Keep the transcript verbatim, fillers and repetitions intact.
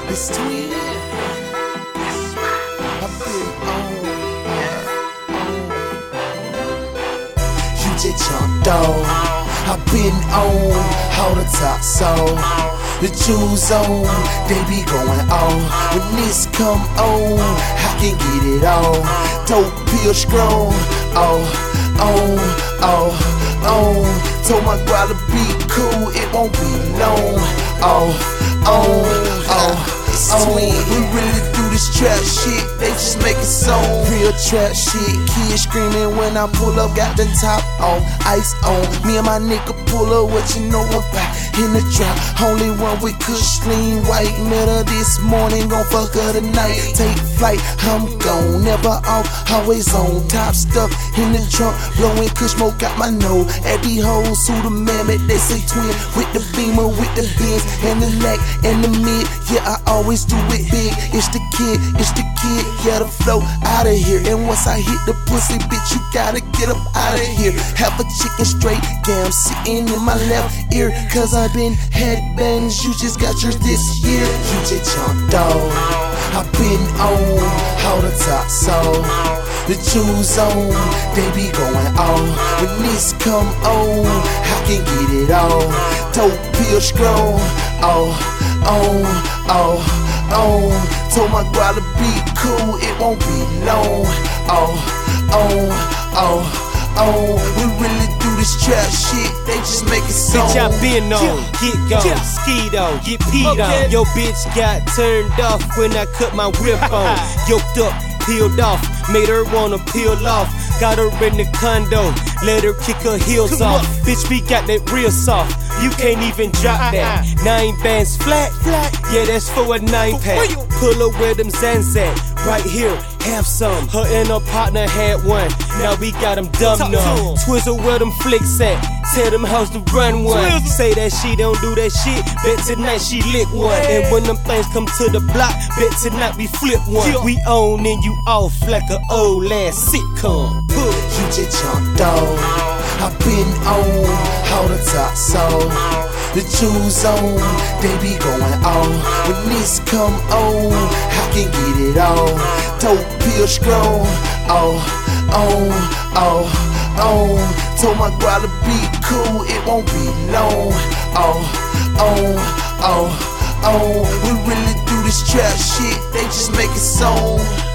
It's twin. I've been on. You just jumped on. I've been on. All the top song. The jewels on. They be going on. When this come on, I can get it on. Dope pill strong. Oh, oh, oh, oh. Told my girl to be cool. It won't be long. Oh, oh, oh. Oh, we really do this trap shit, they just make it song. Real trap shit, kids screaming when I pull up, got the top on, ice on. Me and my nigga pull up, what you know about in the drop. Only one with kush, lean white. Met her this morning, gon' fuck her tonight. Take flight, I'm gone, never off, always on. Top stuff in the trunk, blowing kush smoke out my nose. At the hoes, who the mammoth, they say twin. With the beamer, with the Benz, and the lack, and the mid. Yeah, I always do it big. It's the kid, it's the kid. Yeah, the flow out of here. And once I hit the pussy, bitch, you gotta get up out of here. Have a chicken straight gam sitting in my left ear. Cause I've been headbangs, you just got yours this year. You just jumped on. I've been on. All the top song. The jewels on. They be going on. When this come on, I can get it on. Dope pill strong. Oh, oh, oh, oh. Told my girl to be cool, it won't be long. Oh, oh, oh, oh. We really do this trap shit, they just make it song. Bitch, I been on, get gone, skied on, get peed Okay. on. Yo, bitch got turned off when I cut my whip on. Yoked up, peeled off, made her wanna peel off. Got her in the condo, let her kick her heels off. Bitch, we got that real soft, you can't even drop that. Nine bands flat, flat, yeah, that's for a nine pack. Pull her where them Zans at, right here, have some. Her and her partner had one, now we got them dumb numb. Twizzle where them flicks at, tell them hoes to run one. Say that she don't do that shit, bet tonight she lick one. And when them things come to the block, bet tonight we flip one. We on and you off like a old ass sitcom. You just jumped on. I've been on. All the top song. The jewels on. They be going on. When this come on, I can get it on. Dope pill strong. Oh, oh, oh, oh. Told my girl to be cool, it won't be long. Oh, oh, oh, oh. We really do this trap shit, they just make it song.